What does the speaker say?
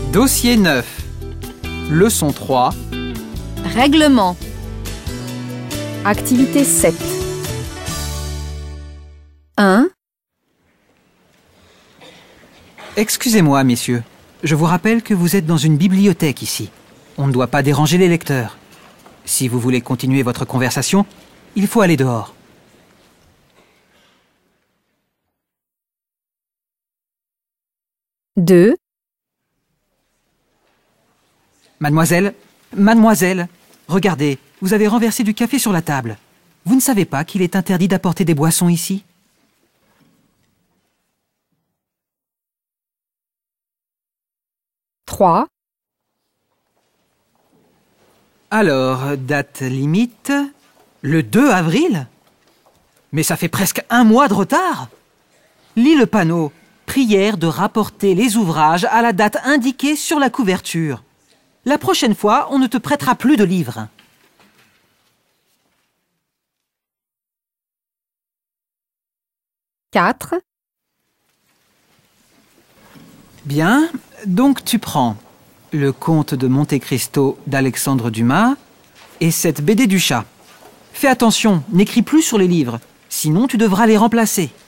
Dossier 9. Leçon 3. Règlement. Activité 7. 1. Excusez-moi, messieurs. Je vous rappelle que vous êtes dans une bibliothèque ici. On ne doit pas déranger les lecteurs. Si vous voulez continuer votre conversation, il faut aller dehors. Deux. Mademoiselle, regardez, vous avez renversé du café sur la table. Vous ne savez pas qu'il est interdit d'apporter des boissons ici ? Trois. Alors, date limite, le 2 avril ? Mais ça fait presque 1 mois de retard ! Lis le panneau. Prière de rapporter les ouvrages à la date indiquée sur la couverture. La prochaine fois, on ne te prêtera plus de livres. Quatre. Bien, donc tu prends Le Comte de Monte Cristo d'Alexandre Dumas et cette BD du chat. Fais attention, n'écris plus sur les livres, sinon tu devras les remplacer.